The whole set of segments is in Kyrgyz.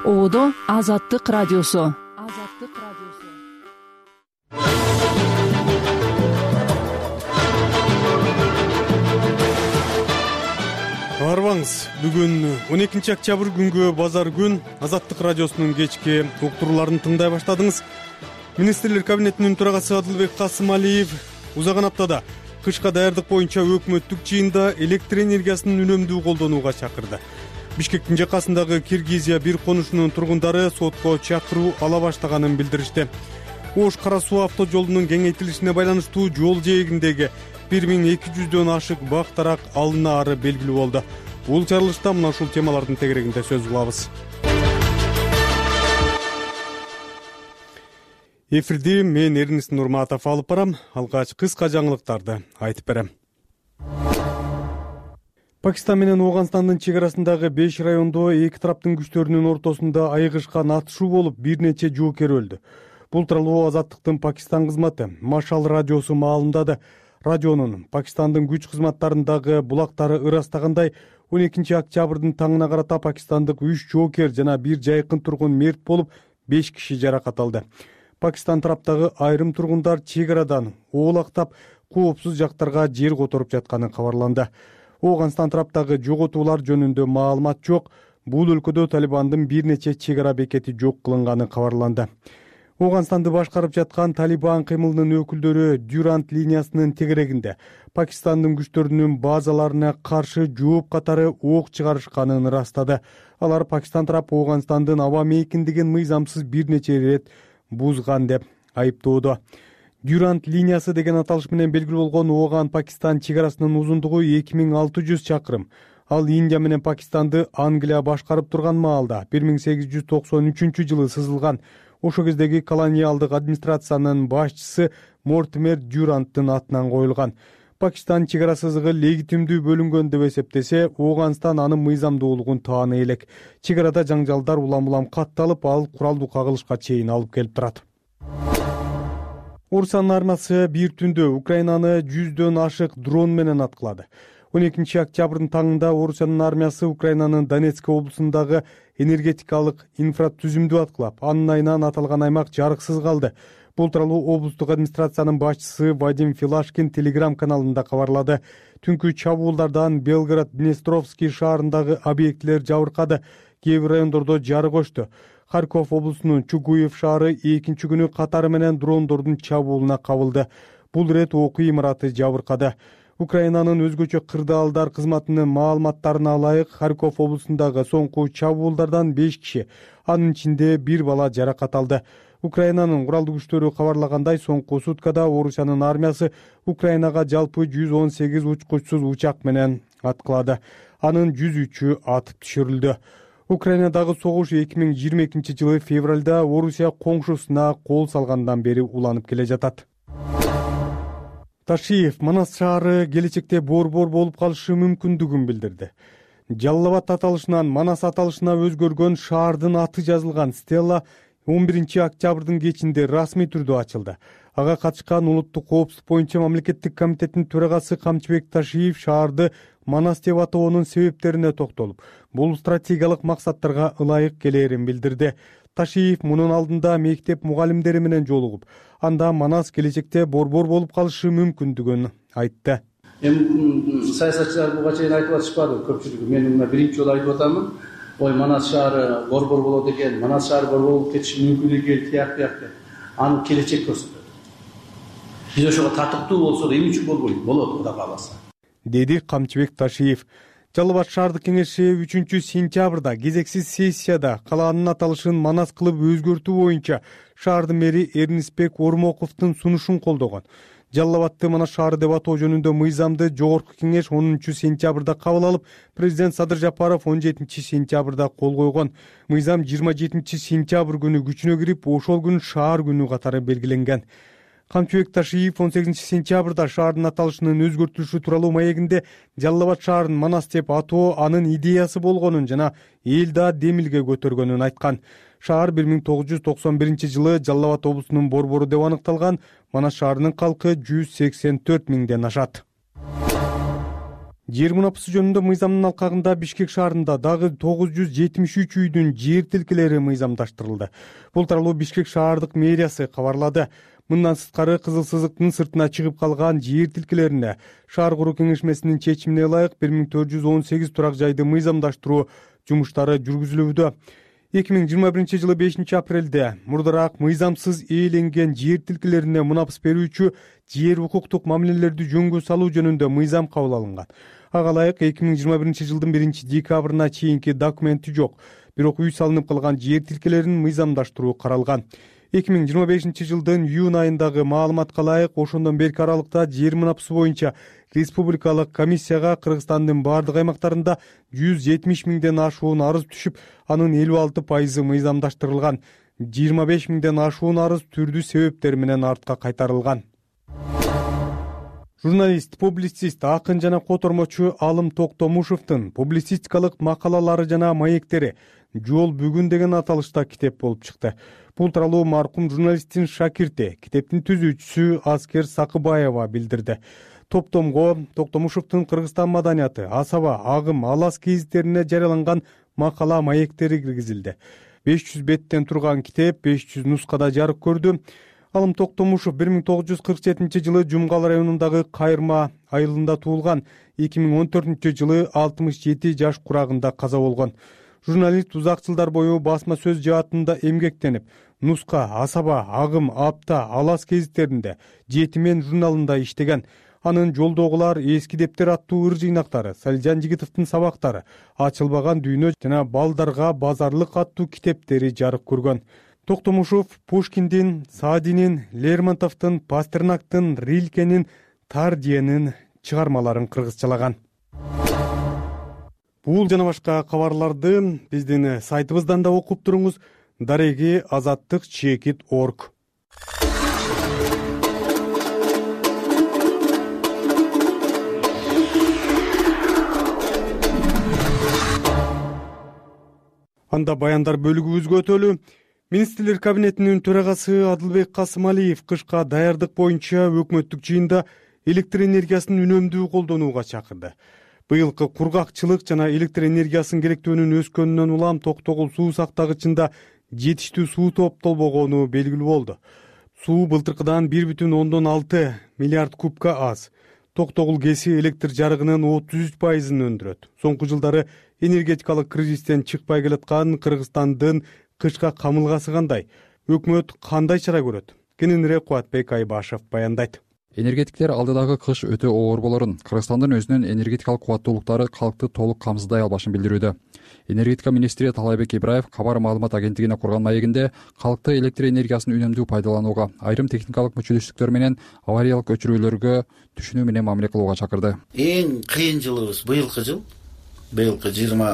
Оодо Азаттык радиосу. Арбаңыз, бүгүн 12 октябрь күнгө базар күн Азаттык радиосунун кечки уктурууларын тыңдай баштадыңыз. Министрлер кабинетинин төрагасы Адылбек Касымалиев узаган аптада кышка даярдык боюнча өкмөттүк жыйында электр энергиясын үнөмдүү колдонууга чакырды. Бишкектин жакасындагы Киргизия бир конушунун тургундары сотко чакыруу ала баштаганын билдиришти. Ош-Кара суу автожолунун кеңейтилишине байланыштуу жол жээгиндеги 1200дөн ашык бак тарак алынаары белгилүү болду. Бул чарылышта мына ушул темалардын тегерегинде сөз кылабыз. Эфирди мен Эрнис Нурматов алып барам. Алгач кыска жаңылыктарды айтып берем. Пакистан менен Ооганстандын чек арасындагы 5 райондо эки тараптын күчтөрүнүн ортосунда айыгышкан атышуу болуп, бир нече жоокер өлдү. Бул тууралуу Азаттыктын Пакистан кызматы Машал радиосу маалымдады. Радионун Пакистандын күч кызматтарындагы булактары ырастагандай 12 октябрдын таңына карата пакистандык 3 жоокер жана бир жайкын тургун мерт болуп, 5 киши жаракат алды. Пакистан тараптагы айрым тургундар чек арадан оолактап, коопсуз жактарга жер которуп жатканы кабарланды. Ооганстан тараптагы жоготуулар жөнүндө маалымат жок. Бул өлкөдө Талибандын бир нече чек ара бекети жок кылынганы кабарланды. Ооганстанды башкарып жаткан Талибан кыймылынын өкүлдөрү Дюрант линиясынын тегерегинде Пакистандын күчтөрүнүн базаларына каршы жооп катары ок чыгарышканын ырастады. Алар Пакистан тарапы Ооганстандын аба мейкиндигин мыйзамсыз бир нече ирет бузган деп айыптоодо. Дюрант линиясы деген аталыш менен белгилүү болгон Ооган-Пакистан чек арасынын узундугу 2600 чакырым. Ал Индия менен Пакистанды Англия башкарып турган маалда 1893-жылы сызылган. Ошо кездеги колониалдык администрациянын башчысы Мортимер Дюранттын атынан коюлган. Пакистан чек ара сызыгы легитимдүү бөлүнгөн деп эсептесе, Ооганстан анын мыйзамдуулугун тааны элек. Чек арада жаңжалдар улам-улам катталып, ал куралдуу кагылышка чейин алып келип турат. Орусиянын армиясы бир түндө Украинаны 100дөн ашык дрон менен аткылады. 12 октябрдын таңында Орусиянын армиясы Украинанын Донецк облусундагы энергетикалык инфратүзүмдү аткылап, анын айынан аталган аймак жарыксыз калды. Бул тууралуу облустук администрациянын башчысы Вадим Филашкин Телеграм каналында кабарлады. Түнкү чабуулдардан Белгород-Днестровский шаарындагы объектилер жабыркады. Кээ бир райондордо жарык өчтү. Харьков облусунун Чугуев шаары экинчи күнү катары менен дрондордун чабуулуна кабылды. Бул ирет окуу имараты жабыркады. Украинанын өзгөчө кырдаалдар кызматынын маалыматтарына ылайык, Харьков облусундагы соңку чабуулдардан 5 киши, анын ичинде бир бала жаракат алды. Украинанын куралдуу күчтөрү кабарлагандай, соңку суткада Орусиянын армиясы Украинага жалпы 118 учкучсуз учак менен аткылады. Анын 103-ü атып түшүрүлдү. Украинадагы согуш 2022-жылы февралда Орусия коңшусуна кол салгандан бери уланып келе жатат. Ташиев Манас шаары келечекте борбор болуп калышы мүмкүндүгүн билдирди. Жалал Абад аталышынан Манас аталышына өзгөргөн шаардын аты жазылган стела 11 октябрдын кечинде расмий түрдө ачылды. Ага катышкан улуттук коопсуздук боюнча мамлекеттик комитеттин төрагасы Камчыбек Ташиев шаарды Манас деп атоонун себептерине токтолуп, бул стратегиялык максаттарга ылайык келээрин билдирди. Ташиев мунун алдында мектеп мугалимдери менен жолугуп, анда Манас келечекте борбор болуп калышы мүмкүндүгүн айтты. Саясатчылар буга чейин айтып атышпады көпчүлүгү. Мен мына биринчи жолу айтып атамын. Ой, Манас шаары борбор болот экен, Манас шаары борбор болуп кетиши мүмкүн экен, тияк деп. Аны келечек көрсөтөт. Биз ошого татыктуу болсок, эмне үчүн болбойт? Болот, Кудай кааласа. Деди Камчыбек Ташиев. Жалал Абад шаардык кеңеши 3 сентябрда кезексиз сессияда калаанын аталышын Манас кылып өзгөртүү боюнча шаардын мэри Эрнисбек Ормоковдун сунушун колдогон. Жалал Абадты Манас шаары деп атоо жөнүндө мыйзамды жогорку кеңеш 10 сентябрда кабыл алып, президент Садыр Жапаров 17 сентябрда кол койгон. Мыйзам 27 сентябрь күнү күчүнө кирип, ошол күн шаар күнү катары белгиленген. Камчыбек Ташиев 18 сентябрда шаардын аталышынын өзгөртүлүшү тууралуу маегинде Жалал Абад шаарын Манас деп атоо анын идеясы болгонун жана элда демилге көтөргөнүн айткан. Шаар 1991-жылы Жалал Абад облусунун борбору деп аныкталган. Манас шаарынын калкы 184 миңден ашат. Жер мунапысы жөнүндө мыйзамдын алкагында Бишкек шаарында дагы 973 үйдүн жер тилкелери мыйзамдаштырылды. Бул тууралуу Бишкек шаардык мэриясы кабарлады. Мындан сырткары кызыл сызыктын сыртына чыгып калган жер тилкелерине шаар куруу кеңешмесинин чечимине ылайык 1418 турак жайды мыйзамдаштыруу жумуштары жүргүзүлүүдө. 2021 жылы 5 апрелде мурдараак мыйзамсыз ээленген жер тилкелерине мунапыс берүүчү жер укуктук мамилелерди жөнгө салуу жөнүндө мыйзам кабыл алынган. Ага ылайык 2021 жылдын 1 декабрына чейинки документи жок, бирок үй салынып калган жер тилкелерин мыйзамдаштыруу каралган. 2025 жылдын июнь айындагы маалыматка ылайык ошондон берки аралыкта жер мунапысы боюнча республикалык комиссияга Кыргызстандын бардык аймактарында 170 миңден ашуун арыз түшүп, анын 56% мыйзамдаштырылган. 25 миңден ашуун арыз түрдүү себептер менен артка кайтарылган. Журналист, публицист, акын жана котормочу Алым Токтомушевдин публицистикалык макалалары жана маектери «Жол бүгүн» деген аталышта китеп болуп чыкты. Бул тууралуу маркум журналисттин шакирти, китептин түзүүчүсү Аскер Сакыбаева билдирди. Топтомго Токтомушевдин Кыргызстан маданияты, асаба, агым, алас гезиттерине жарыяланган макала маектери киргизилди. 500 беттен турган китеп 500 нускада жарык көрдү. Алым Токтомушев 1947 жылы Жумгал районундагы Кайырма айылында туулган. 2014 жылы 67 жаш курагында каза болгон. Журналист узак жылдар бою басма сөз жаатында эмгектенип, Нуска, Асаба, Агым, Апта, Алас гезиттеринде, Жетимен журналында иштеген. Анын Жолдогулар, Эски дептер аттуу ыр жыйнактары, Салжан Жигитовдун сабактары, Ачылбаган дүйнө жана Балдарга базарлык аттуу китептери жарык көргөн. Токтомушев Пушкиндин, Саадинин, Лермонтовдун, Пастернактын, Рилкенин, Тардиенин чыгармаларын кыргызчалаган. Бул жана башка кабарларды биздин сайтыбыздан да окуп туруңуз. Дареги azattik.org. Анда баяндар бөлүгүбүзгө өтөлү. Министрлер кабинетинин төрагасы Адылбек Касымалиев кышка даярдык боюнча өкмөттүк жыйында электр энергиясын үнөмдүү колдонууга чакырды. Быйылкы кургакчылык жана электр энергиясын керектөөнүн өскөнүнөн улам Токтогул суу сактагычында жетиштүү суу топтолбогону белгилүү болду. Суу былтыркыдан 1,6 миллиард кубка аз. Токтогул КЭСи электр жарыгынын 33%-ын өндүрөт. Соңку жылдары энергетикалык кризистен чыкпай келаткан Кыргызстандын кышка камылгасы кандай? Өкмөт кандай чара көрөт? Кененирээк Кубатбек Айбашев баяндайт. Энергетиктер алдыдагы кыш өтө оор болорун, Кыргызстандын өзүнүн энергетикалык кубаттуулуктары калкты толук камсыздай албашын билдирүүдө. Энергетика министри Талайбек Ибраев кабар маалымат агенттигине курган маегинде калкты электр энергиясын үнөмдүү пайдаланууга, айрым техникалык мүчөлүштүктөр менен авариялык өчүрүүлөргө түшүнүү менен мамиле кылууга чакырды. Эң кыйын жылыбыз быйылкы жыл. Быйылкы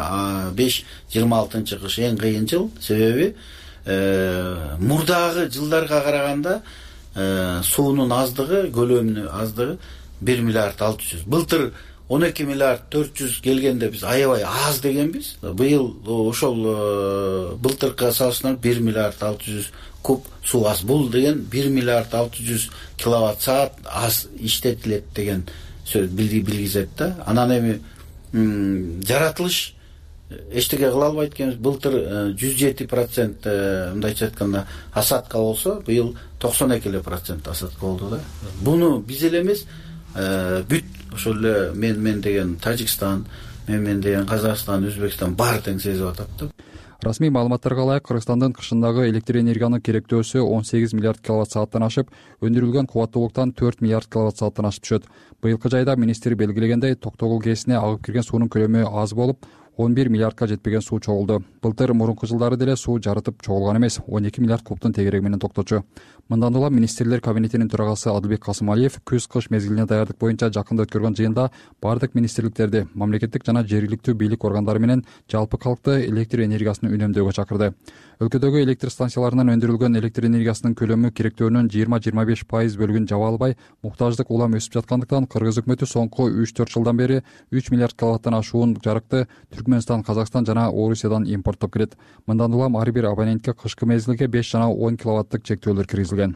25-26 кыш эң кыйын жыл. Себеби мурдагы жылдарга караганда суунун аздыгы, көлөмүнүн аздыгы 1 миллиард 600. Былтыр 12 миллиард 400 келгенде биз аябай аз дегенбиз. Быйыл ошол былтыркыга салыштырмалуу 1 миллиард 600 куб суу аз. Бул деген 1 миллиард 600 киловатт саат аз иштетилет деген сөз билгизет да. Анан эми жаратылыш эчтеке кыла албайт экенбиз. Былтыр 107% мындайча айтканда асадка болсо, быйыл 92% асадка болду да. Буну биз эле эмес, бүт ошол эле мен деген Тажикстан, мен деген Казакстан, Өзбекстан баары тең сезип атат да. Расмий маалыматтарга ылайык Кыргызстандын кышындагы электр энергиянын керектөөсү 18 миллиард киловатт сааттан ашып, өндүрүлгөн кубаттуулуктан 4 миллиард киловатт сааттан ашып түшөт. Быйылкы жайда министр белгилегендей, Токтогул КЭСине агып кирген суунун көлөмү аз болуп, 11 миллиардка жетпеген суу чогулду. Былтыр мурунку жылдары деле суу жарытып чогулган эмес, 12 миллиард кубтун тегереги менен токточу. Мындан улам министрлер кабинетинин төрагасы Адылбек Касымалиев күз-кыш мезгилине даярдык боюнча жакында өткөргөн жыйында бардык министрликтерди, мамлекеттик жана жергиликтүү бийлик органдары менен жалпы калкты электр энергиясын үнөмдөөгө чакырды. Өлкөдөгү электр станцияларынан өндүрүлгөн электр энергиясынын көлөмү керектөөнүн 20-25% бөлүгүн жаба албай, муктаждык улам өсүп жаткандыктан Кыргыз өкмөтү соңку 3-4 жылдан бери 3 миллиард киловаттан ашуун жарыкты Түркмөнстан, Казакстан жана Орусиядан импорттоп келет. Мындан улам ар бир абонентке кышкы мезгилге 5 жана 10 киловаттык чектөөлөр киргизилген.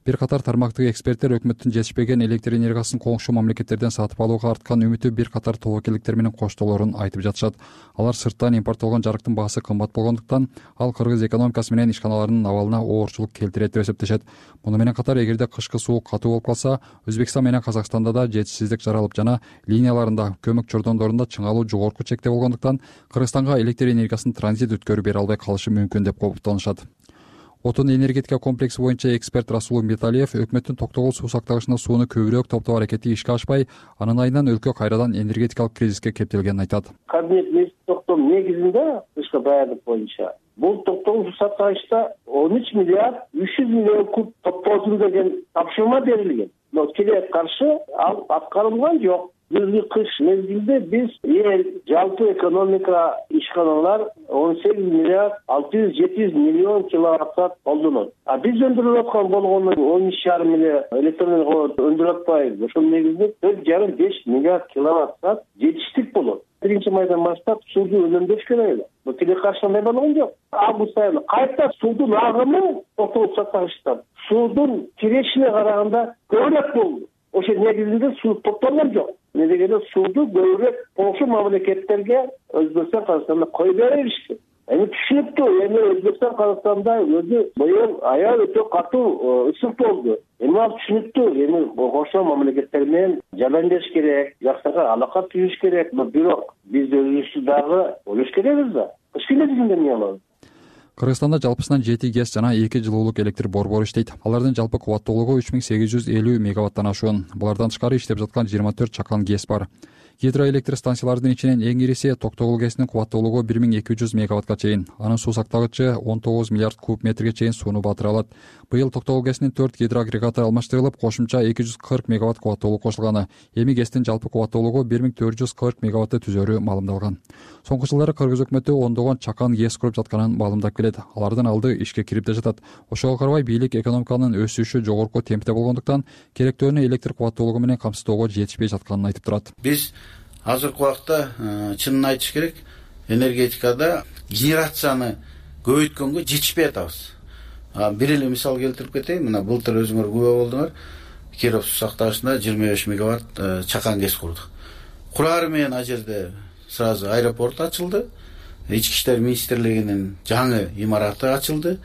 Бир катар тармактык эксперттер өкмөттүн жетишпеген электр энергиясын коңшу мамлекеттерден сатып алууга арткан үмүтү бир катар тобокелдиктер менен коштоолорун айтып жатышат. Алар сырттан импорттолгон жарыктын баасы кымбат болгондуктан ал кыргыз экономикасы менен ишканаларынын абалына оорчулук келтирет деп эсептешет. Муну менен катар эгерде кышкы суук катуу болуп калса, Өзбекстан менен Казакстанда да жетишсиздик жаралып жана линияларында көмөк чордондорунда чыңалуу жогорку чекте болгондуктан Кыргызстанга электр энергиясын транзит өткөрүп бере албай калышы мүмкүн деп кооптонушат. Отун энергетика комплекси боюнча эксперт Расул Металиев өкмөттүн Токтогул суу сактагычына сууну көбүрөөк топтоо аракети ишке ашпай, анын айынан өлкө кайрадан энергетикалык кризиске кептелгенин айтат. Кабинет министр токтом негизинде тышкы баяндык боюнча бул Токтогул суу сактагычта 13 миллиард 300 миллион куб топтоосун деген тапшырма берилген. Но келе каршы ал аткарылган жок. Күзгү кыш мезгилде биз жалпы экономика ишканалар 18 миллиард 600-700 миллион киловатт колдонот. Биз өндүрүп аткан болгону 13,5 миллиард электроэнергия өндүрүп атпайбыз. Ошол негизде 4,5 миллиард киловатт жетиштик болот. 1-майдан баштап сууду үнөмдөш керек эле. Бул келе каршындай болгон жок. Август айында кайта суудун агымы Токтогул сактагычтан суудун кирешине караганда көбүрөөк болду. Ошол негизинде суу токтолгон жок. Недегенде сууду көбүрөөк коңшу мамлекеттерге Өзбекстан, Казакстанда кой беришти. Түшүнүктүү, Өзбекстан, Казакстанда өзү быйыл аябай өтө катуу ысык болду. Ал түшүнүктүү, коңшу мамлекеттер менен жардамдеш керек, жакшыраак алака түзүш керек. Бирок биз өзүбүздү дагы ойлош керекпиз да. Кыш келесинде эмне кылабыз? Кыргызстанда жалпысынан 7 ГЭС жана 2 жылуулук электр борбору иштейт. Алардын жалпы кубаттуулугу 3850 мегаваттан ашуун. Булардан тышкары иштеп жаткан 24 чакан ГЭС бар. Гидроэлектр станциялардын ичинен эң ириси Токтогул ГЭСинин кубаттуулугу 1200 мегаваттка чейин. Анын суу сактагычы 19 миллиард куб метрге чейин сууну батыра алат. Быйыл Токтогул ГЭСинин 4 гидроагрегаты алмаштырылып, кошумча 240 мегаватт кубаттуулук кошулганы. Эми ГЭСтин жалпы кубаттуулугу 1440 мегаватты түзөрү маалымдалган. Соңку жылдары Кыргыз өкмөтү ондогон чакан ГЭС куруп жатканын маалымдап келет. Алардын алды ишке кирип да жатат. Ошого карабай бийлик экономиканын өсүшү жогорку темпте болгондуктан керектөөнү электр кубаттуулугу менен камсыздоого жетишпей жатканын айтып турат. Биз азыркы убакта чынын айтыш керек, энергетикада генерацияны көбөйткөнгө жетишпей атабыз. Бир эле мисал келтирип кетейин. Мына былтыр өзүңөр күбө болдуңар. Киров суу сактагычында 25 мегаватт чакан ГЭС курдук. Курары менен ал жерде сразу аэропорт ачылды. Ички иштер министрлигинин жаңы имараты ачылды.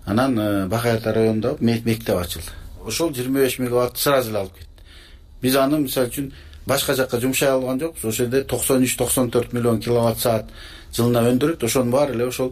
Анан Бакай Ата районунда мектеп ачылды. Ошол 25 мегаватт сразу эле алып кетти. Биз аны мисалы үчүн башка жакка жумшай алган жокпуз. Ошол жерде 93-94 миллион киловатт саат жылына өндүрөт. Ошонун баары эле ошол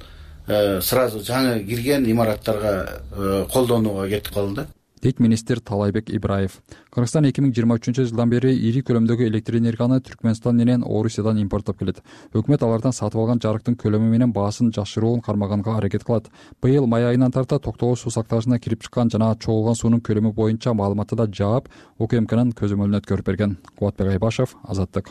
сразу жаңы кирген имараттарга колдонууга кетип калды. Дейт министр Талайбек Ибраев. Кыргызстан 2023 жылдан бери ири көлөмдөгү электр энергияны Түркмөнстан менен Орусиядан импорттоп келет. Өкмөт алардан сатып алган жарыктын көлөмү менен баасын жашыруун кармаганга аракет кылат. Быйыл май айынан тарта Токтогул суу сактагычына кирип чыккан жана чогулган суунун көлөмү боюнча маалыматты да жаап, УКМКнын көзөмөлүнө өткөрүп берген. Кубатбек Айбашев, Азаттык.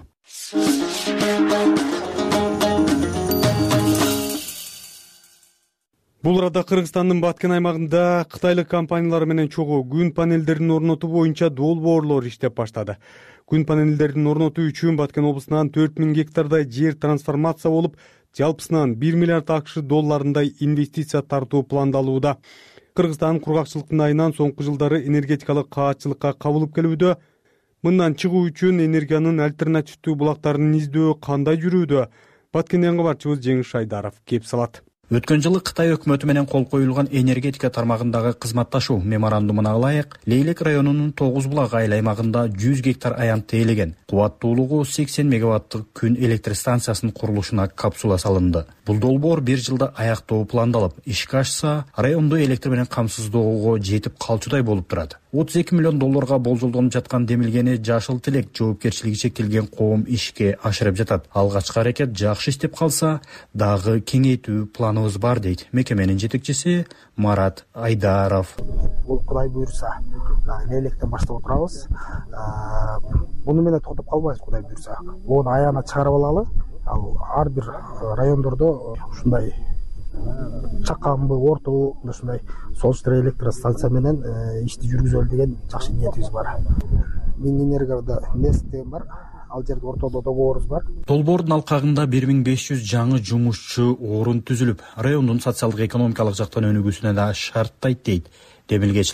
Бул арада Кыргызстандын баткен аймагында кытайлык компаниялар менен чогуу күн панелдерин орнотуу боюнча долбоорлор иштеп баштады. Күн панелдерин орнотуу үчүн Баткен облусунан 4000 гектардай жер трансформация болуп, жалпысынан 1 миллиард АКШ долларындай инвестиция тартуу пландалууда. Кыргызстан кургакчылыктын айынан соңку жылдары энергетикалык каатчылыкка кабылып келүүдө. Мындан чыгуу үчүн энергиянын альтернативдүү булактарын издөө кандай жүрүүдө? Баткенден кабарчыбыз Жеңиш Шайдаров кеп салат. Өткөн жылы Кытай өкмөтү менен кол коюлган энергетика тармагындагы кызматташуу меморандумуна ылайык Лейлек районунун 9 булак айыл аймагында 100 гектар аянт тейлеген. Кубаттуулугу 80 мегаваттык күн электр станциясынын курулушуна капсула салынды. Бул долбоор 1 жылда аяктоо пландалып, ишке ашса, районду электр менен камсыздоого жетип калчудай болуп турат. 32 миллион долларга болжолдонуп жаткан демилгени Жашыл Тилек жоопкерчилиги чектелген коом ишке ашырып жатат. Алгачкы аракет жакшы иштеп калса, дагы кеңейтүү планыбыз бар дейт мекеменин жетекчиси Марат Айдаров. Бул Кудай буйрса, Лейлектен баштап отурабыз. Буну менен токтоп калбайбыз, Кудай буйрса. Буну аяна чыгарып алалы. Ал ар бир райондордо ушундай чаканбы, орту, ушундай солштрой электр станция менен ишти жүргүзөлү деген жакшы ниетибиз бар. Минэнергияда Нест деген бар. Ал жерде ортодо договорубуз бар. Долбоордун алкагында 1500 жаңы жумушчу орун түзүлүп, райондун социалдык экономикалык жактан өнүгүүсүнө да шарттайт дейт демилгечилер.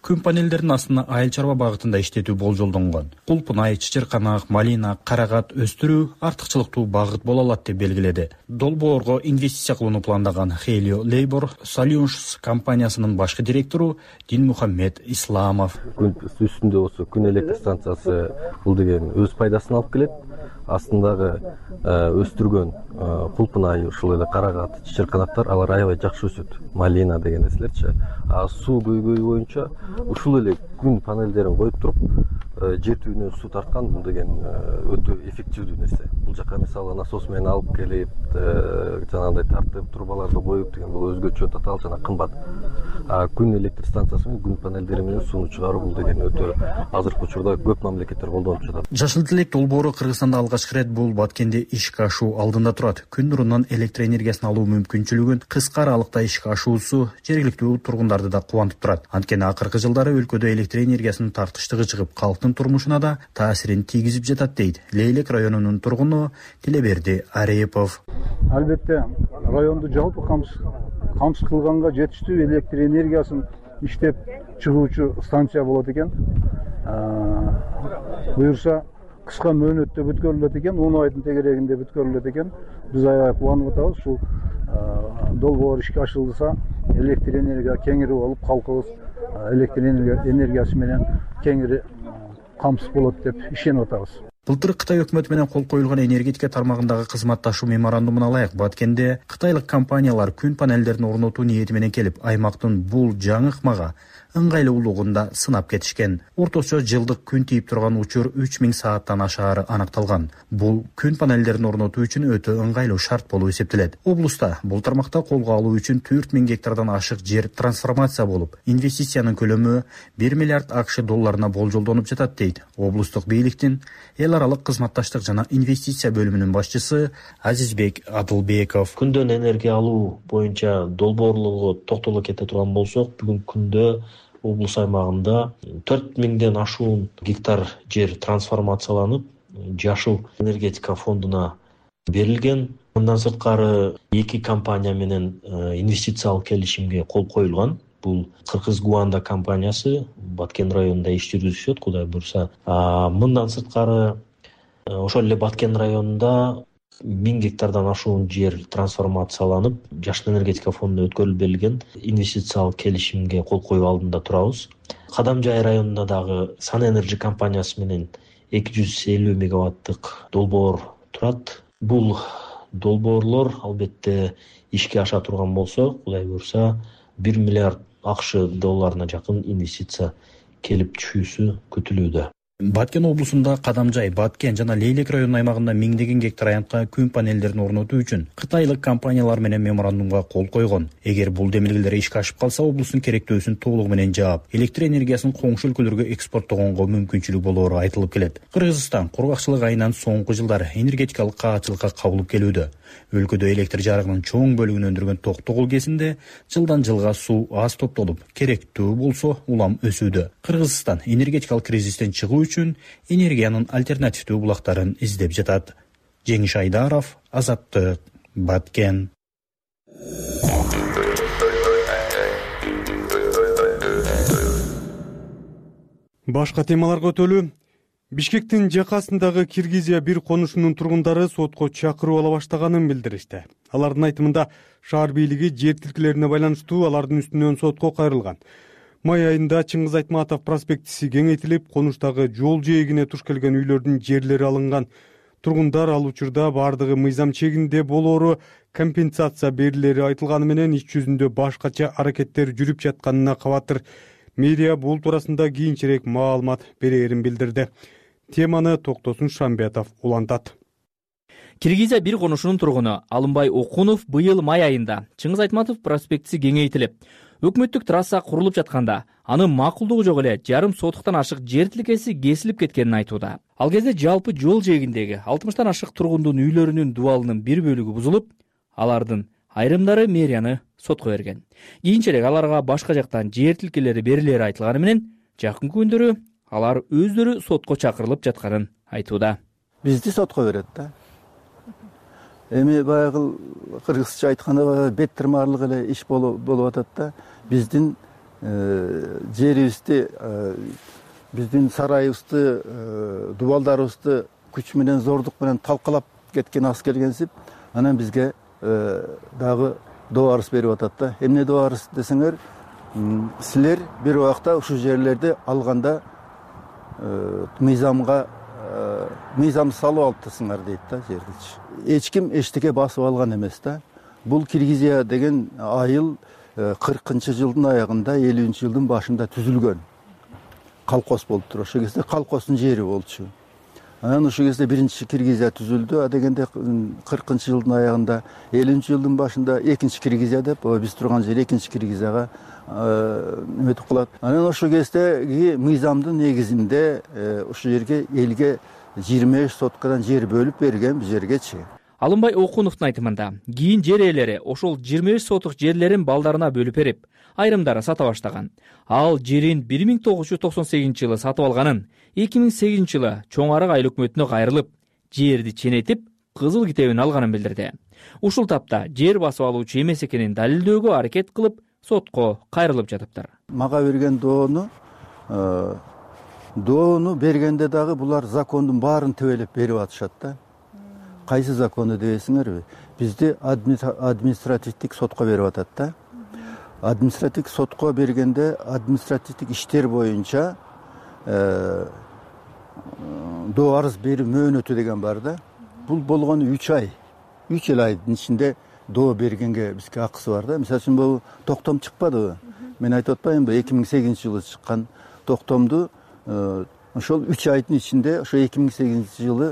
күн панелдерин астына айыл чарба багытында иштетүү болжолдонгон. Кулпунай, чычырканак, малина, карагат өстүрүү артыкчылыктуу багыт боло алат деп белгиледи. Долбоорго инвестиция кылууну пландаган Helio Labor Solutions компаниясынын башкы директору Динмухаммед Исламов. Күн үстүндө болсо күн электр станциясы бул деген өз пайдасын алып келет. Астындагы өстүргөн кулпунай, ушул эле карагат, чычырканактар алар аябай жакшы өсөт. Малина деген нерселерчи. Суу көйгөйү боюнча ушул эле күн панелдерин коюп туруп жер түбүнөн суу тарткан бул деген өтө эффективдүү нерсе. Бул жака мисалы насос менен алып келип жанагындай тартып трубаларды коюп деген бул өзгөчө татаал жана кымбат. Күн электр станциясы менен күн панелдери менен сууну чыгаруу бул деген өтө азыркы учурда көп мамлекеттер колдонуп жатат. Жашыл телек долбоору Кыргызстанда алгачкы ирет бул Баткенде ишке ашуу алдында турат. Күн нурунан электр энергиясын алуу мүмкүнчүлүгүн кыска аралыкта ишке ашуусу жергиликтүү тургундарды да кубантып турат. Анткени акыркы жылдары өлкөдө электр энергиясынын тартыштыгы чыгып, калктын турмушуна да таасирин тийгизип жатат дейт Лейлек районунун тургуну Тилеберди Арепов. Албетте районду жалпы камсыз кылганга жетиштүү электр энергиясын иштеп чыгуучу станция болот экен. Буюрса кыска мөөнөттө бүткөрүлөт экен, 10 айдын тегерегинде бүткөрүлөт экен. Биз аябай кубанып атабыз. Ушул долбоор ишке ашырылса, электр энергия кеңири болуп, калкыбыз электр энергиясы менен кеңири камсыз болот деп ишенип атабыз. Былтыр Кытай өкмөтү менен кол коюлган энергетика тармагындагы кызматташуу меморандумуна ылайык Баткенде кытайлык компаниялар күн панелдерин орнотуу ниети менен келип, аймактын бул жаңы ыкмага ыңгайлуулугунда сынап кетишкен. Орточо жылдык күн тийип турган учур 3000 сааттан ашаары аныкталган. Бул күн панелдерин орнотуу үчүн өтө ыңгайлуу шарт болуп эсептелет. Облуста бул тармакта колго алуу үчүн 4000 гектардан ашык жер трансформация болуп, инвестициянын көлөмү 1 миллиард АКШ долларына болжолдонуп жатат дейт облустук бийликтин эл аралык кызматташтык жана инвестиция бөлүмүнүн башчысы Азизбек Адылбеков. Күндөн энергия алуу боюнча долбоорлорго токтоло кете турган болсок, бүгүнкү күндө облус аймагында 4000ден ашуун гектар жер трансформацияланып, жашыл энергетика фондуна берилген. Мындан сырткары 2 компания менен инвестициялык келишимге кол коюлган. Бул Кыргыз Гуанда компаниясы Баткен районунда иш жүргүзүшөт, Кудай буйрса. Мындан сырткары ошол эле Баткен районунда 1000 гектардан ашуун жер трансформацияланып, жашыл энергетика фондуна өткөрүлүп берилген инвестициялык келишимге кол коюу алдында турабыз. Кадамжай районунда дагы Сан Энерджи компаниясы менен 250 мегаваттык долбоор турат. Бул долбоорлор албетте ишке аша турган болсо, Кудай буйрса, 1 миллиард АКШ долларына жакын инвестиция келип түшүүсү күтүлүүдө. Баткен облусунда Кадамжай, Баткен жана Лейлек районунун аймагында миңдеген гектар аянтка күн панелдерин орнотуу үчүн кытайлык компаниялар менен меморандумга кол койгон. Эгер бул демилгелер ишке ашып калса, облустун керектөөсүн толугу менен жаап, электр энергиясын коңшу өлкөлөргө экспорттогонго мүмкүнчүлүк болоору айтылып келет. Кыргызстан кургакчылык айынан соңку жылдары энергетикалык каачылыкка кабылып келүүдө. Өлкөдө электр жарыгынын чоң бөлүгүн өндүргөн Токтогул кезинде жылдан жылга суу аз топтолуп, керектүү болсо улам өсүүдө. Кыргызстан энергетикалык кризистен чыгуу үчүн энергиянын альтернативдүү булактарын издеп жатат. Жеңиш Айдаров, Азаттык, Баткен. Башка темаларга өтөлү. Бишкектин жакасындагы Киргизия бир конушунун тургундары сотко чакыруу ала баштаганын билдиришти. Алардын айтымында шаар бийлиги жер тилкелерине байланыштуу алардын үстүнөн сотко кайрылган. Май айында Чыңгыз Айтматов проспектиси кеңейтилип, конуштагы жол жээгине туш келген үйлөрдүн жерлери алынган. Тургундар ал учурда бардыгы мыйзам чегинде болоору компенсация берилери айтылганы менен иш жүзүндө башкача аракеттер жүрүп жатканына кабатыр. Медиа бул туурасында кийинчерээк маалымат берерин билдирди. Теманы Токтосун Шамбетов улантат. Киргизия бир конушунун тургуну Алымбай Окунов быйыл май айында Чыңгыз Айтматов проспектиси кеңейтилип, өкмөттүк трасса курулуп жатканда анын макулдугу жок эле жарым сотуктан ашык жер тилкеси кесилип кеткенин айтууда. Ал кезде жалпы жол жээгиндеги 60тан ашык тургундун үйлөрүнүн дубалынын бир бөлүгү бузулуп, алардын айрымдары мэрияны сотко берген. Кийинчерээк аларга башка жактан жер тилкелери берилери айтылганы менен жакынкы күндөрү алар өздөрү сотко чакырылып жатканын айтууда. Бизди сотко берет да. Эми баягы кыргызча айтканда бет тырмаарлык эле иш болуп атат да. Биздин жерибизди, биздин сарайыбызды, дубалдарыбызды күч менен, зордук менен талкалап кеткен аскергенсип, анан бизге дагы доо арыз берип атат да. Эмне доо арыз десеңер, силер бир убакта ушул жерлерди алганда мыйзам салып алыптырсыңар дейт да жердичи. Эч ким эчтеке басып алган эмес да. Бул Киргизия деген айыл 40-жылдын аягында, 50-жылдын башында түзүлгөн. Колхоз болуптур. Ошол кезде колхоздун жери болчу. Анан ошол кезде биринчи Киргизия түзүлдү, а дегенде 40-жылдын аягында, 50-жылдын башында экинчи Киргизия деп, биз турган жер экинчи Киргизияга өтүп калат. Анан ошол кездеги мыйзамдын негизинде ошол жерге элге 25 соткадан жер бөлүп берген бул жергечи. Алымбай Окуновдун айтымында, кийин жер ээлери ошол 25 сотук жерлерин балдарына бөлүп берип, айрымдары сата баштаган. Ал жерин 1998-жылы сатып алганын, 2008-жылы чоң арык айыл өкмөтүнө кайрылып, жерди ченетип, кызыл китебин алганын билдирди. Ушул тапта жер басып алуучу эмес экенин далилдөөгө аракет кылып, сотко кайрылып жатыптыр. Мага берген доону бергенде дагы булар закондун баарын тебелеп берип атышат да. Кайсы закону дебесиңерби? Бизди административдик сотко берип атат да. Административдик сотко бергенде административдик иштер боюнча доо арыз берүү мөөнөтү деген бар да. Бул болгону 3 ай. 3 айдын ичинде доо бергенге бизге акысы бар да. Мисалы үчүн бул токтом чыкпадыбы? Мен айтып атпаймынбы, 2008-жылы чыккан токтомду ошол 3 айдын ичинде, ошо 2008-жылы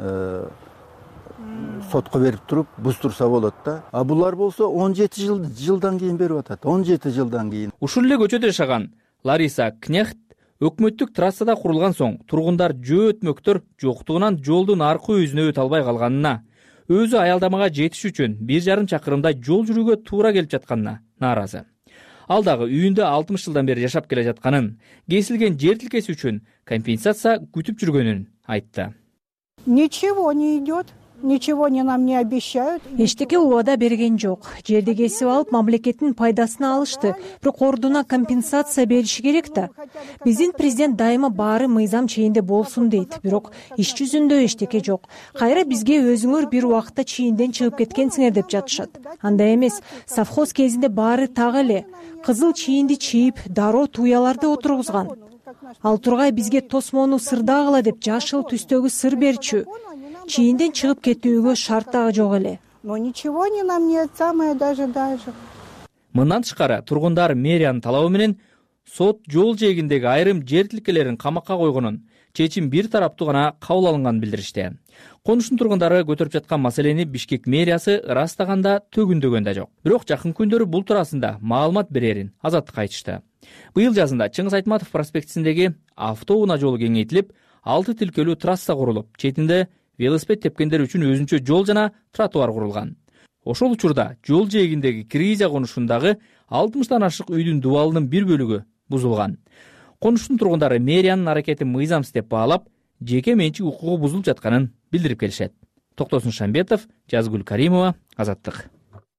сотко берип туруп буздурса болот да. А булар болсо 17 жылдан кийин берип атат. 17 жылдан кийин. Ушул эле көчөдө жашаган Лариса Княхт өкмөттүк трассада курулган соң тургундар жөө өтмөктөр жоктугунан жолдун аркы өзүнө өтө албай калганына, өзү аялдамага жетиш үчүн 1,5 чакырымдай жол жүрүүгө туура келип жатканына нааразы. Ал дагы үйүндө 60 жылдан бери жашап келе жатканын, кесилген жер тилкеси үчүн компенсация күтүп жүргөнүн айтты. Ничего не идет. Ничего нам не обещают. Эчтеке убада берген жок. Жерди кесип алып, мамлекеттин пайдасына алышты. Бирок ордуна компенсация бериши керек да. Биздин президент дайыма баары мыйзам чейинде болсун дейт. Бирок иш жүзүндө эчтеке жок. Кайра бизге өзүңөр бир убакта чийинден чыгып кеткенсиңер деп жатышат. Андай эмес, совхоз кезинде баары так эле. Кызыл чийинди чийип, дароо туяларды отургузган. Ал тургай бизге тосмону сырдагыла деп жашыл түстөгү сыр берчү. Чийинден чыгып кетүүгө шарт дагы жок эле. Но ничего не нам не самое даже. Мындан тышкары тургундар мэриянын талабы менен сот жол жээгиндеги айрым жер тилкелерин камакка койгонун, чечим бир тараптуу гана кабыл алынганын билдиришти. Конуштун тургундары көтөрүп жаткан маселени Бишкек мэриясы ырастаганда төгүндөгөн да жок. Бирок жакын күндөрү бул туурасында маалымат берерин Азаттыкка айтышты. Быйыл жазында Чыңгыз Айтматов проспектисиндеги автоунаа жолу кеңейтилип, 6 тилкелүү трасса курулуп, четинде велосипед тепкендер үчүн өзүнчө жол жана тротуар курулган. Ошол учурда жол жээгиндеги Киргизия конушундагы 60тан ашык үйдүн дубалынын бир бөлүгү бузулган. Конуштун тургундары мэриянын аракетин мыйзамсыз деп баалап, жеке менчик укугу бузулуп жатканын билдирип келишет. Токтосун Шамбетов, Жазгүл Каримова, Азаттык.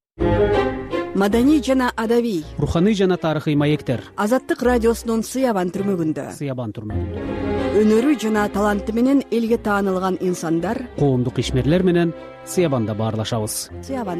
Маданий жана адабий, руханий жана тарыхый маектер. Азаттык радиосунун Сыябан түрмөгүндө. Өнөрү жана таланты менен элге таанылган инсандар, коомдук ишмерлер менен Сыябанда баарлашабыз.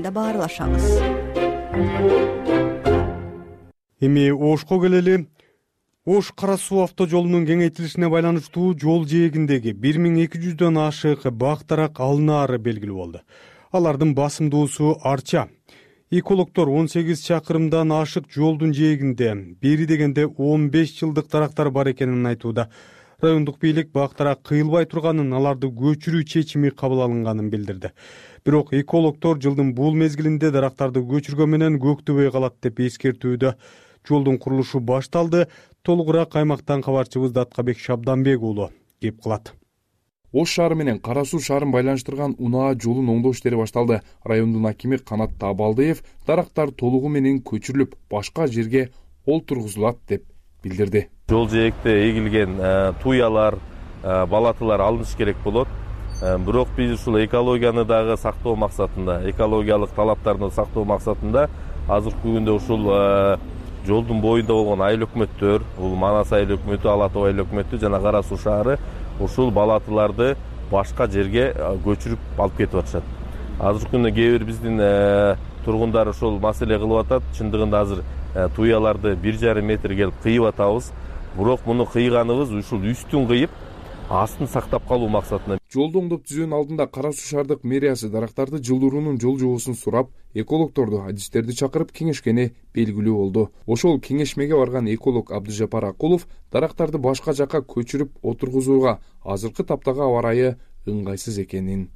Эми Ошко келели. Ош Кара суу автожолунун кеңейтилишине байланыштуу жол жээгиндеги 1200дөн ашык бактарак алынаары белгилүү болду. Алардын басымдуусу арча. Экологдор 18 чакырымдан ашык жолдун жээгинде бери дегенде 15 жылдык дарактар бар экенин айтууда. Райондук бийлик бактарак кыйылбай турганын, аларды көчүрүү чечими кабыл алынганын билдирди. Бирок экологдор жылдын бул мезгилинде дарактарды көчүргөн менен көктөбөй калат деп эскертүүдө. Жолдун курулушу башталды. Толугураак аймактан кабарчыбыз Даткабек Шабданбек уулу кеп кылат. Ош шаары менен Кара суу шаарын байланыштырган унаа жолун оңдоо иштери башталды. Райондун акими Канат Табалдыев дарактар толугу менен көчүрүлүп, башка жерге олтургузулат деп билдирди. Жол жээкте эгилген туялар, балатылар алыныш керек болот. Бирок биз ушул экологияны дагы сактоо максатында, экологиялык талаптарды сактоо максатында азыркы күндө ушул жолдун боюнда болгон айыл өкмөттөр, бул Манас айыл өкмөтү, Ала тоо айыл өкмөтү жана Кара Суу шаары ушул балатыларды башка жерге көчүрүп алып кетип атышат. Азыркы күндө кээ бир биздин тургундар ошол маселе кылып атат. Чындыгында азыр туяларды 1,5 метр келип кыйып атабыз. Бирок муну кыйганыбыз ушул үстүн кыйып, астын сактап калуу максатында. Жолду оңдоп түзүүнүн алдында Кара Суу шаардык мэриясы дарактарды жылдыруунун жол жобосун сурап, экологдорду, адистерди чакырып кеңешкени белгилүү болду. Ошол кеңешмеге барган эколог Абдыжапар Акулов дарактарды башка жакка көчүрүп отургузууга азыркы таптагы аба ырайы ыңгайсыз экенин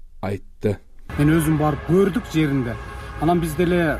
айтты. Мен өзүм барып көрдүк жеринде. Анан биз деле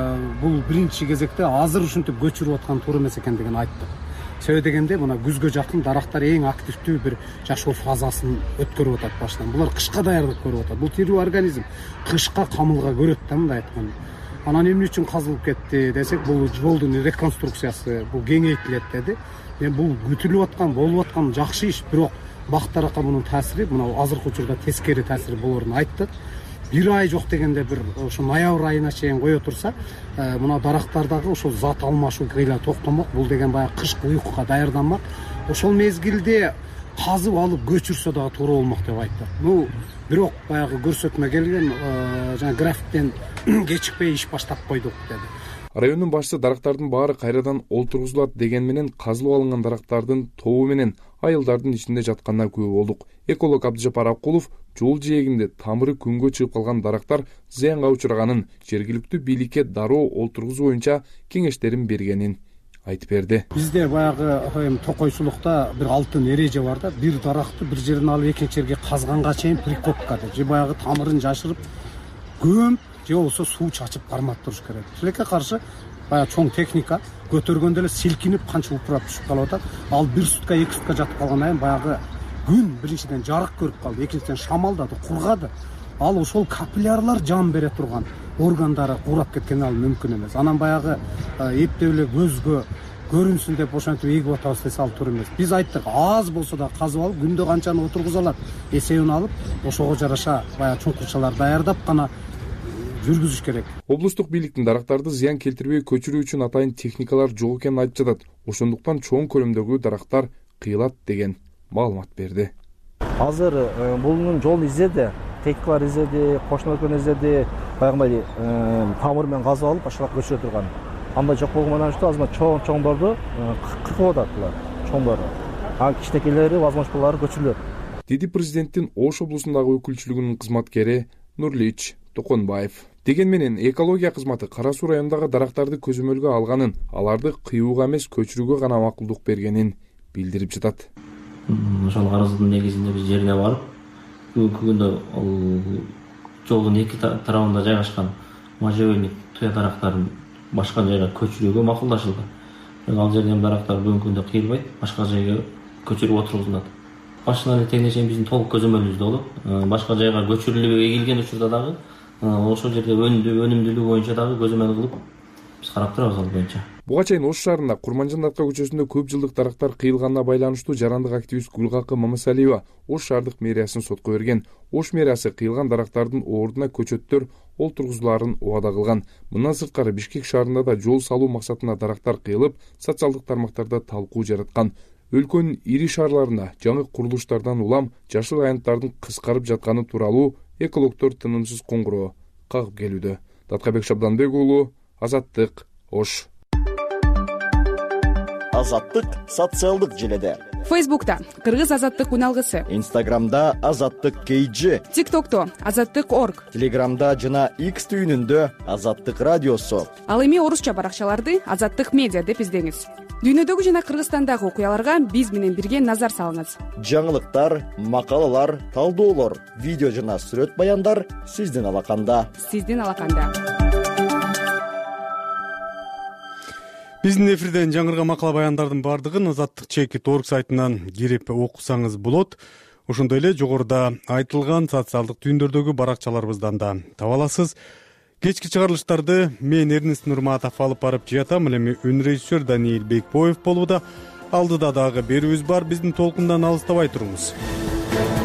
бул биринчи кезекте азыр ушинтип көчүрүп аткан туура эмес экендигин айттык. Себеби дегенде мына күзгө жакын дарактар эң активдүү бир жашоо фазасын өткөрүп атат башынан. Булар кышка даярдык көрүп атат. Бул тирүү организм кышка камылга көрөт да, мындай айтканда. Анан эмне үчүн казылып кетти десек, бул жолдун реконструкциясы, бул кеңейтилет деди. Мен бул күтүлүп аткан, болуп аткан жакшы иш, бирок бактаракка мунун таасири, мына азыркы учурда тескери таасири болоорун айттык. Бир ай жок дегенде бир ошо ноябрь айына чейин кое турса, мына дарактардагы ошол зат алмашуу кыйла токтомок. Бул деген баягы кышкы уйкуга даярданмак. Ошол мезгилде казып алып көчүрсө дагы туура болмок деп айтты. Бирок баягы көрсөтмө келген, жана графиктен кечикпей иш баштап койдук деди. Райондун башчысы дарактардын баары кайрадан олтургузулат деген менен казылып алынган дарактардын тобу менен айылдардын ичинде жатканына күбө болдук. Эколог Абдыжапар Акулов жол жээгинде тамыры күнгө чыгып калган дарактар зыянга учурганын, жергиликтүү бийликке дароо олтургузуу боюнча кеңештерин бергенин айтып берди. Бизде баягы токойчулукта бир алтын эреже бар да, бир даракты бир жерден алып экинчи жерге казганга чейин прикопка деп, же баягы тамырын жашырып көмүп, же болбосо суу чачып кармап туруш керек. Тилекке каршы баягы чоң техника көтөргөндө эле силкинип канча упурап түшүп калып атат. Ал 1 сутка 2 сутка жатып калгандан кийин баягы күн биринчиден жарык көрүп калды, экинчиден шамалдады, кургады. Ал ошол капиллярлар жан бере турган органдары курап кеткен ал мүмкүн эмес. Анан баягы эптеп эле көзгө көрүнсүн деп ошентип эгип атабыз десе ал туура эмес. Биз айттык, аз болсо да казып алып, күндө канчаны отургуза алат эсебин алып, ошого жараша баягы чуңкурчалар даярдап гана жүргүзүш керек. Облустук бийликтин дарактарды зыян келтирбей көчүрүү үчүн атайын техникалар жок экенин айтып жатат. Ошондуктан чоң көлөмдөгү дарактар кыйылат деген маалымат берди. Азыр булунун жолун издеди, техникалар издеди, кошуна өлкөнү издеди, баягындай тамыр менен казып алып башка көчүрө турган. Андай жок болгондон азыр чоңдорду кыркып атат булар, чоңдору. А кичинекейлери возможностьлары көчүрүлөт. Деди президенттин Ош облусундагы өкүлчүлүгүнүн кызматкери Нурлич Токонбаев. Деген менен экология кызматы Кара Суу районундагы дарактарды көзөмөлгө алганын, аларды кыюуга эмес көчүрүүгө гана макулдук бергенин билдирип жатат. Ошол арыздын негизинде биз жерине барып, бүгүнкү күндө жолдун эки тарабында жайгашкан можжевельник туя дарактарын башка жайга көчүрүүгө макулдашылды. Ал жерден дарактар бүгүнкү күндө кыйылбайт, башка жайга көчүрүп отургузулат. Башынан эле тегине чейин биздин толук көзөмөлүбүздө болот. Башка жайга көчүрүлүп эгилген учурда дагы ошол жерде өнүмдүүлүгү боюнча дагы көзөмөл кылып биз карап турабыз ал боюнча. Буга чейин Ош шаарында Курманжан Датка көчөсүндө көп жылдык дарактар кыйылганына байланыштуу жарандык активист Гүлгакы Мамасалиева Ош шаардык мэриясын сотко берген. Ош мэриясы кыйылган дарактардын ордуна көчөттөр олтургузуларын убада кылган. Мындан сырткары Бишкек шаарында да жол салуу максатында дарактар кыйылып, социалдык тармактарда талкуу жараткан. Өлкөнүн ири шаарларында жаңы курулуштардан улам жашыл аянттардын кыскарып жатканы тууралуу экологдор тынымсыз коңгуроо кагып келүүдө. Таткабек Шабданбек уулу, Азаттык, Ош. Азаттык социалдык желеде. Фейсбукта Кыргыз азаттык уналгысы. Инстаграмда Азаттык KG. ТикТокто Азаттык.орг. Телеграмда жана X түйүнүндө Азаттык радиосу. Ал эми орусча баракчаларды Азаттык медиа деп издеңиз. Дүйнөдөгү жана Кыргызстандагы окуяларга биз менен бирге назар салыңыз. Жаңылыктар, макалалар, талдоолор, видео жана сүрөт баяндар сиздин алаканда. Биздин эфирден жаңырган макала баяндардын бардыгын Азаттык.org сайтынан кирип окусаңыз болот. Ошондой эле жогоруда айтылган социалдык түйүндөрдөгү баракчаларыбыздан да таба аласыз. Кечки чыгарылыштарды мен Эрнест Нурматов алып барып жатам. Эми үн режиссер Даниил Бекбоев болууда. Алдыда дагы берүүбүз бар. Биздин толкундан алыстабай туруңуз.